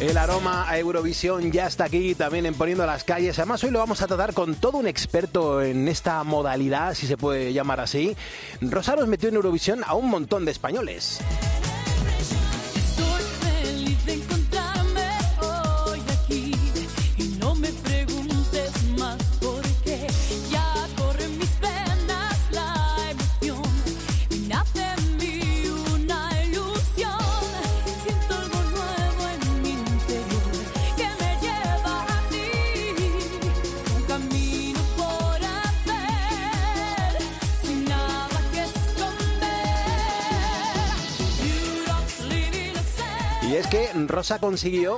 El aroma a Eurovisión ya está aquí, también en Poniendo las Calles. Además, hoy lo vamos a tratar con todo un experto en esta modalidad, si se puede llamar así. Rosa nos metió en Eurovisión a un montón de españoles. Y es que Rosa consiguió,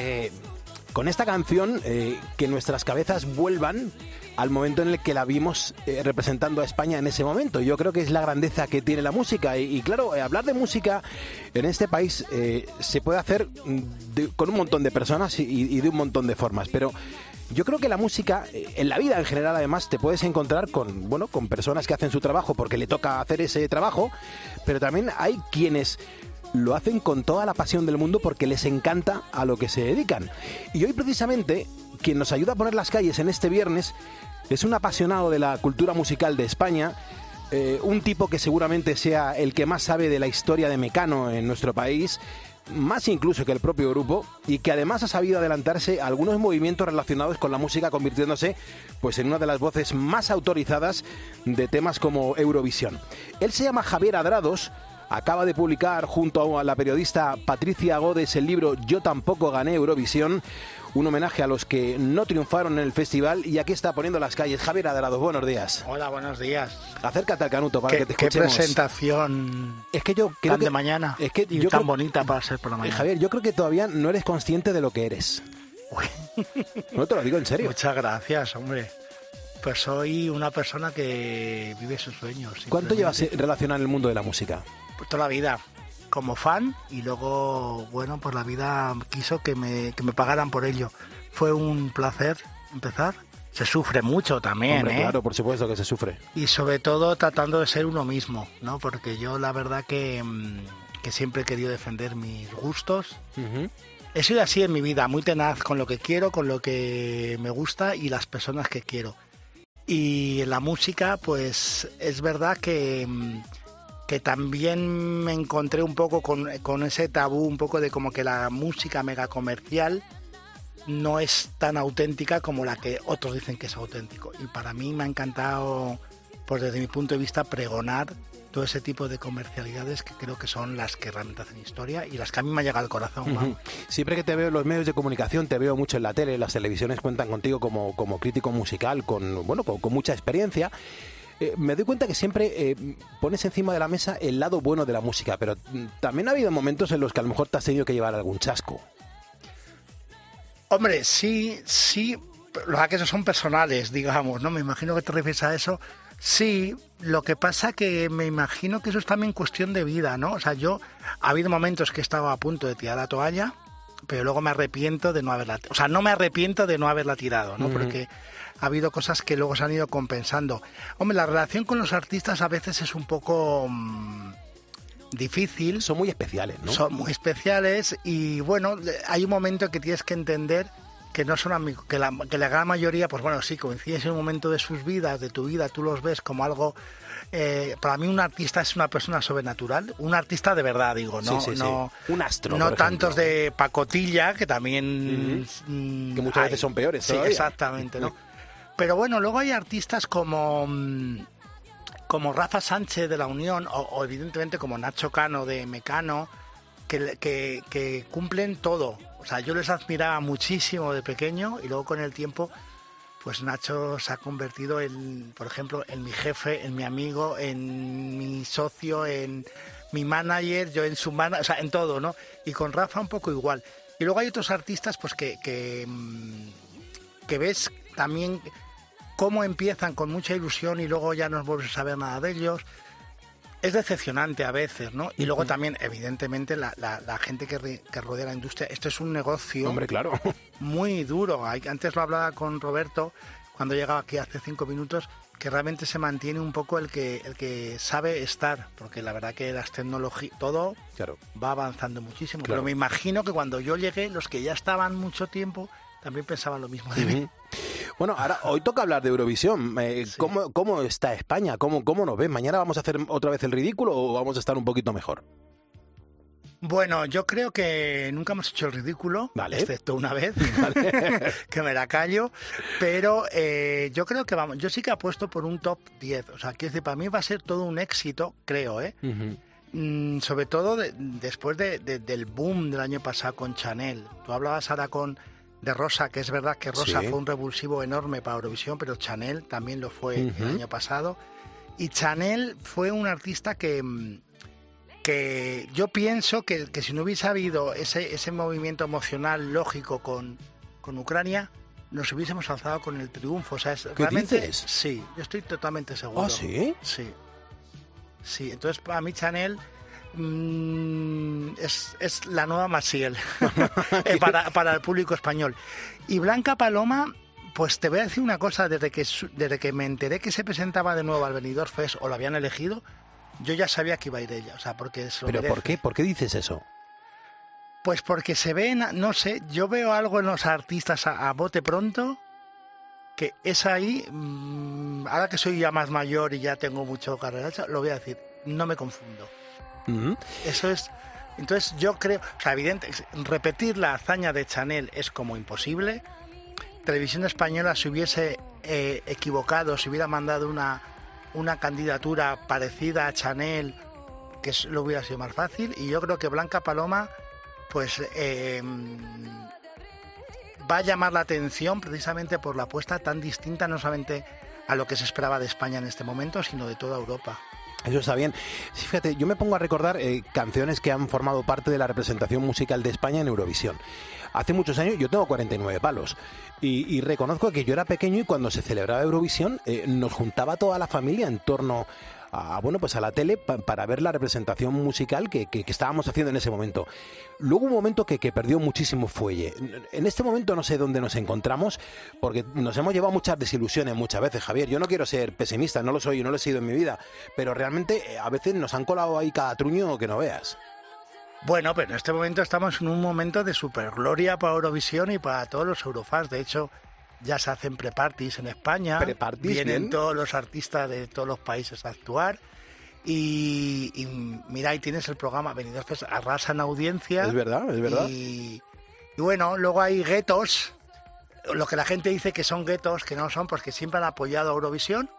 con esta canción, que nuestras cabezas vuelvan al momento en el que la vimos representando a España en ese momento. Yo creo que es la grandeza que tiene la música. Y claro, hablar de música en este país se puede hacer con un montón de personas y de un montón de formas. Pero yo creo que la música, en la vida en general, además, te puedes encontrar con personas que hacen su trabajo porque le toca hacer ese trabajo, pero también hay quienes lo hacen con toda la pasión del mundo porque les encanta a lo que se dedican. Y hoy, precisamente, quien nos ayuda a poner las calles en este viernes es un apasionado de la cultura musical de España, un tipo que seguramente sea el que más sabe de la historia de Mecano en nuestro país, más incluso que el propio grupo, y que además ha sabido adelantarse a algunos movimientos relacionados con la música, convirtiéndose pues en una de las voces más autorizadas de temas como Eurovisión. Él se llama Javier Adrados. Acaba de publicar junto a la periodista Patricia Godes el libro Yo tampoco gané Eurovisión, un homenaje a los que no triunfaron en el festival, y aquí está Poniendo las Calles. Javier Adrados, buenos días. Hola, buenos días. Acércate al canuto para que te escuchemos. Qué presentación es que yo creo tan de mañana y tan bonita para ser por la mañana. Javier, yo creo que todavía no eres consciente de lo que eres. Uy. No te lo digo en serio. Muchas gracias, hombre. Pues soy una persona que vive sus sueños. ¿Cuánto llevas relacionado en el mundo de la música? Pues toda la vida, como fan, y luego, bueno, pues la vida quiso que me pagaran por ello. Fue un placer empezar. Se sufre mucho también, Hombre, claro, por supuesto que se sufre. Y sobre todo tratando de ser uno mismo, ¿no? Porque yo la verdad que siempre he querido defender mis gustos. Uh-huh. He sido así en mi vida, muy tenaz con lo que quiero, con lo que me gusta y las personas que quiero. Y en la música, pues es verdad que también me encontré un poco con ese tabú, un poco de como que la música mega comercial no es tan auténtica como la que otros dicen que es auténtico. Y para mí me ha encantado, pues desde mi punto de vista, pregonar todo ese tipo de comercialidades que creo que son las que realmente hacen historia y las que a mí me han llegado al corazón. Uh-huh. Siempre que te veo en los medios de comunicación, te veo mucho en la tele, las televisiones cuentan contigo como crítico musical, con mucha experiencia. Me doy cuenta que siempre pones encima de la mesa el lado bueno de la música, pero también ha habido momentos en los que a lo mejor te has tenido que llevar algún chasco. Hombre, sí, lo que esos son personales, digamos, ¿no? Me imagino que te refieres a eso. Sí, lo que pasa que me imagino que eso es también cuestión de vida, ¿no? O sea, ha habido momentos que he estado a punto de tirar la toalla, pero luego me arrepiento de no haberla... O sea, no me arrepiento de no haberla tirado, ¿no? Uh-huh. Porque ha habido cosas que luego se han ido compensando. Hombre, la relación con los artistas a veces es un poco difícil. Son muy especiales, ¿no? Son muy especiales y, bueno, hay un momento que tienes que entender que no son amigos, que la gran mayoría, pues bueno, sí, coincides en un momento de sus vidas, de tu vida, tú los ves como algo... para mí un artista es una persona sobrenatural, un artista de verdad, digo, no, sí. No un astro, no tantos de pacotilla, que también... que muchas veces son peores todavía. Sí, exactamente, ¿no? Pero bueno, luego hay artistas como Rafa Sánchez de La Unión o evidentemente como Nacho Cano de Mecano, que cumplen todo. O sea, yo les admiraba muchísimo de pequeño y luego con el tiempo, pues Nacho se ha convertido por ejemplo, en mi jefe, en mi amigo, en mi socio, en mi manager, yo en su manager, o sea, en todo, ¿no? Y con Rafa un poco igual. Y luego hay otros artistas, pues que ves también cómo empiezan con mucha ilusión y luego ya no vuelves a saber nada de ellos. Es decepcionante a veces, ¿no? Y luego también, evidentemente, la gente que rodea la industria. Esto es un negocio, hombre, claro, muy duro. Antes lo hablaba con Roberto, cuando llegaba aquí hace 5 minutos, que realmente se mantiene un poco el que sabe estar, porque la verdad que las tecnologías, todo va avanzando muchísimo. Pero me imagino que cuando yo llegué, los que ya estaban mucho tiempo también pensaban lo mismo de mí. Bueno, ahora hoy toca hablar de Eurovisión. Sí. ¿Cómo está España? ¿Cómo nos ven? ¿Mañana vamos a hacer otra vez el ridículo o vamos a estar un poquito mejor? Bueno, yo creo que nunca hemos hecho el ridículo, excepto una vez, que me la callo, pero yo creo que vamos, yo sí que apuesto por un top 10, o sea, quiero decir, para mí va a ser todo un éxito, creo, sobre todo después del boom del año pasado con Chanel. Tú hablabas ahora de Rosa, que es verdad que Rosa fue un revulsivo enorme para Eurovisión, pero Chanel también lo fue el año pasado, y Chanel fue un artista que yo pienso que si no hubiese habido ese movimiento emocional lógico con Ucrania, nos hubiésemos alzado con el triunfo. O sea, realmente dices? Sí, yo estoy totalmente seguro. ¿Ah, sí? Sí, entonces para mí Chanel es la nueva Maciel para el público español. Y Blanca Paloma, pues te voy a decir una cosa, desde que me enteré que se presentaba de nuevo al Benidorm Fest o lo habían elegido, yo ya sabía que iba a ir ella, o sea, porque se lo merece. ¿Pero por qué? ¿Por qué dices eso? Pues porque se ven, no sé, yo veo algo en los artistas a bote pronto que es ahí, ahora que soy ya más mayor y ya tengo mucho carrera, lo voy a decir, no me confundo. Eso es. Entonces yo creo, o sea, evidente, repetir la hazaña de Chanel es como imposible. Televisión Española se hubiese equivocado, si hubiera mandado una candidatura parecida a Chanel, que lo hubiera sido más fácil, y yo creo que Blanca Paloma pues va a llamar la atención precisamente por la apuesta tan distinta, no solamente a lo que se esperaba de España en este momento, sino de toda Europa. Eso está bien. Sí, fíjate, yo me pongo a recordar canciones que han formado parte de la representación musical de España en Eurovisión. Hace muchos años, yo tengo 49 palos, y reconozco que yo era pequeño y cuando se celebraba Eurovisión nos juntaba toda la familia en torno a la tele para ver la representación musical que estábamos haciendo en ese momento. Luego un momento que perdió muchísimo fuelle. En este momento no sé dónde nos encontramos, porque nos hemos llevado muchas desilusiones muchas veces, Javier. Yo no quiero ser pesimista, no lo soy, no lo he sido en mi vida, pero realmente a veces nos han colado ahí cada truño que no veas. Bueno, pero en este momento estamos en un momento de supergloria para Eurovisión y para todos los eurofans. De hecho, ya se hacen pre-parties en España. Vienen bien todos los artistas de todos los países a actuar. Y mira, ahí tienes el programa Benidorm Fest, arrasa en audiencia. Es verdad. Y bueno, luego hay guetos, lo que la gente dice que son guetos, que no son, porque siempre han apoyado a Eurovisión.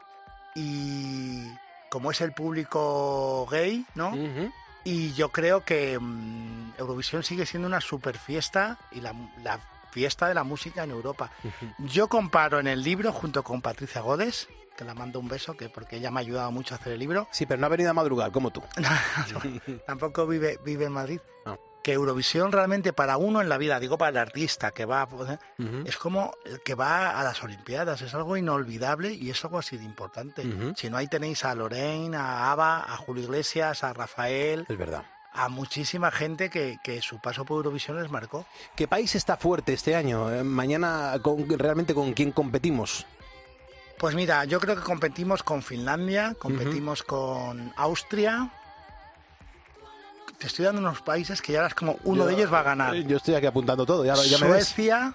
Y como es el público gay, ¿no? Y yo creo que Eurovisión sigue siendo una super fiesta y la fiesta de la música en Europa. Yo comparo en el libro junto con Patricia Godes, que la mando un beso, porque ella me ha ayudado mucho a hacer el libro. Sí, pero no ha venido a madrugar, como tú. Tampoco vive en Madrid. Que Eurovisión realmente para uno en la vida, digo para el artista que va, es como el que va a las Olimpiadas, es algo inolvidable y es algo así de importante. Si no, ahí tenéis a Lorraine, a Ava, a Julio Iglesias, a Rafael. Es verdad. A muchísima gente que su paso por Eurovisión les marcó. ¿Qué país está fuerte este año? Mañana, ¿realmente con quién competimos? Pues mira, yo creo que competimos con Finlandia, competimos con Austria. Te estoy dando unos países que ya es como uno de ellos va a ganar. Yo estoy aquí apuntando todo. Ya Suecia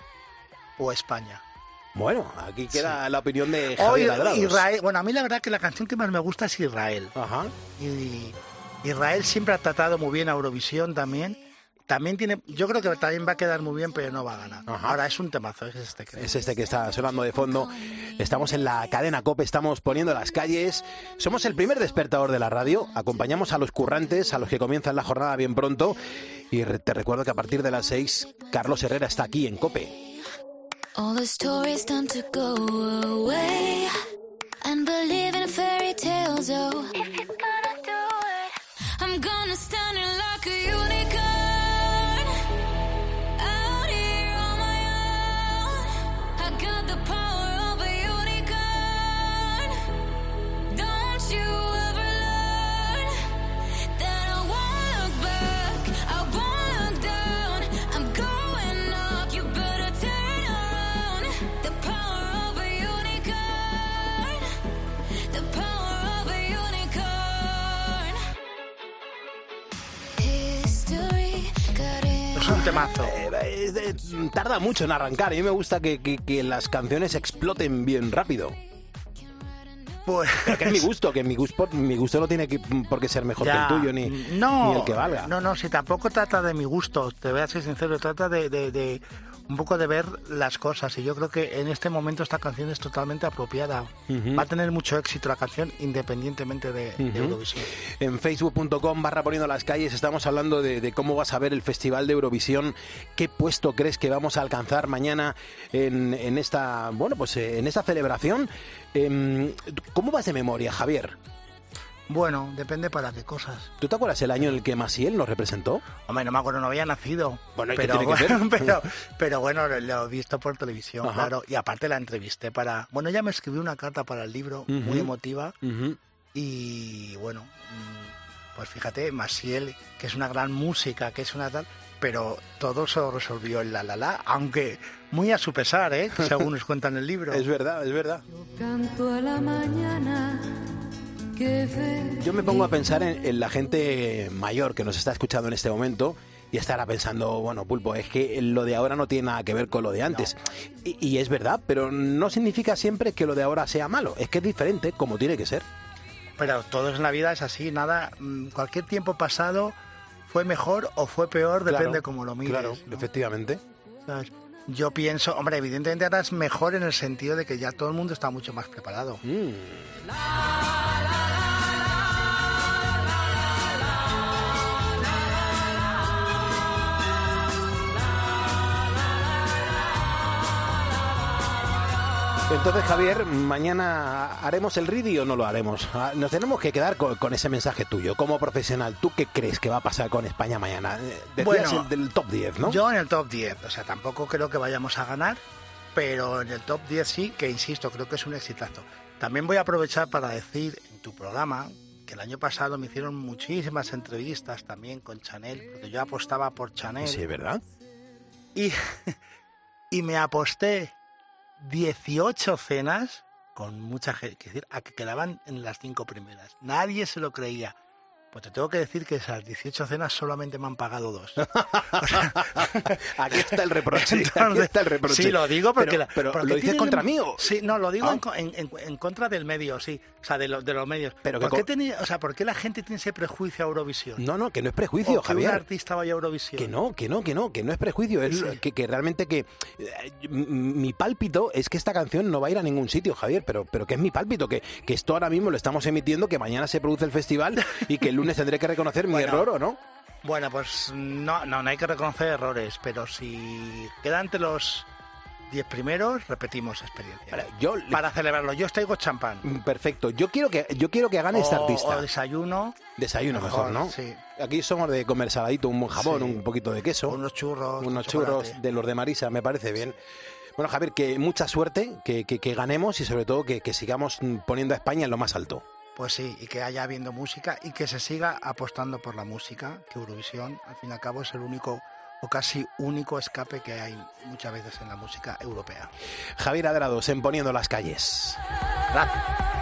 o España. Bueno, aquí queda la opinión de Javier Ladrados. Israel. Bueno, a mí la verdad que la canción que más me gusta es Israel. Ajá. Y Israel siempre ha tratado muy bien a Eurovisión también. También tiene, yo creo que también va a quedar muy bien, pero no va a ganar. Ahora es un temazo, es este, creo. Es este que está sonando de fondo. Estamos en la cadena COPE, estamos poniendo las calles. Somos el primer despertador de la radio. Acompañamos a los currantes, a los que comienzan la jornada bien pronto. Y te recuerdo que a partir de las 6, Carlos Herrera está aquí en COPE. All the stories done to go away and believe in fairy tales, oh. If you're gonna do it, I'm gonna stand in like a unicorn. Out here on my own, I got the power of a unicorn. Don't you ever learn that I won't look back, I won't look down. I'm going up, you better turn around. The power of a unicorn. un temazo. Tarda mucho en arrancar. A mí me gusta que las canciones exploten bien rápido. Pues... Pero que es mi gusto no tiene por qué ser mejor Ya, que el tuyo ni el que valga. No, si tampoco trata de mi gusto, te voy a ser sincero, trata de un poco de ver las cosas, y yo creo que en este momento esta canción es totalmente apropiada. Va a tener mucho éxito la canción independientemente de Eurovisión. En facebook.com/poniendo las calles estamos hablando de cómo vas a ver el Festival de Eurovisión. ¿Qué puesto crees que vamos a alcanzar mañana en esta celebración? ¿Cómo vas de memoria, Javier? Bueno, depende para qué cosas. ¿Tú te acuerdas el año en el que Maciel nos representó? Hombre, no me acuerdo, no había nacido. Bueno, ¿y qué pero, tiene que ver? pero bueno, lo he visto por televisión, Ajá. claro. Y aparte la entrevisté para... Bueno, ella me escribió una carta para el libro, muy emotiva. Y bueno, pues fíjate, Maciel, que es una gran música, que es una tal... Pero todo se lo resolvió en la, aunque muy a su pesar, según nos cuenta en el libro. Es verdad, es verdad. Canto a la mañana que ve. Yo me pongo a pensar en la gente mayor que nos está escuchando en este momento y estará pensando, bueno, Pulpo, es que lo de ahora no tiene nada que ver con lo de antes. No. Y es verdad, pero no significa siempre que lo de ahora sea malo. Es que es diferente, como tiene que ser. Pero todo en la vida es así, nada, cualquier tiempo pasado fue mejor o fue peor, depende cómo lo mires. Claro, ¿no? efectivamente. ¿Sabes? Yo pienso, hombre, evidentemente ahora es mejor en el sentido de que ya todo el mundo está mucho más preparado. Entonces, Javier, ¿mañana haremos el Ridi o no lo haremos? Nos tenemos que quedar con ese mensaje tuyo. Como profesional, ¿tú qué crees que va a pasar con España mañana? Decías Bueno, del top 10, ¿no? Yo en el top 10, o sea, tampoco creo que vayamos a ganar, pero en el top 10 sí, que insisto, creo que es un exitazo. También voy a aprovechar para decir en tu programa que el año pasado me hicieron muchísimas entrevistas también con Chanel, porque yo apostaba por Chanel. Sí, ¿verdad? Y me aposté 18 cenas con mucha gente, es decir, a que quedaban en las 5 primeras. Nadie se lo creía. Pues te tengo que decir que esas 18 cenas solamente me han pagado 2. O sea, aquí está el reproche. Entonces, aquí está el reproche. Sí, lo digo porque... Pero porque ¿lo dices contra mí o...? Sí, no, lo digo en contra del medio, sí. O sea, de los medios. Pero ¿Por qué la gente tiene ese prejuicio a Eurovisión? No, que no es prejuicio, o que Javier. un artista vaya a Eurovisión. Que no es prejuicio. Es que realmente mi pálpito es que esta canción no va a ir a ningún sitio, Javier, pero que es mi pálpito, que esto ahora mismo lo estamos emitiendo, que mañana se produce el festival y que el lunes tendré que reconocer mi error, ¿o no? Bueno, pues no hay que reconocer errores, pero si queda entre los 10 primeros, repetimos experiencia. Vale, para celebrarlo, yo os traigo champán. Perfecto, yo quiero que gane este artista. O desayuno. Desayuno mejor, ¿no? Sí. Aquí somos de comer saladito, un buen jamón, Sí. un poquito de queso. Unos churros. Unos chocolate. churros de los de Marisa, me parece bien. Bueno, Javier, que mucha suerte, que ganemos y sobre todo que sigamos poniendo a España en lo más alto. Pues sí, y que haya habiendo música y que se siga apostando por la música, que Eurovisión, al fin y al cabo, es el único o casi único escape que hay muchas veces en la música europea. Javier Adrados, en Poniendo las Calles. Gracias.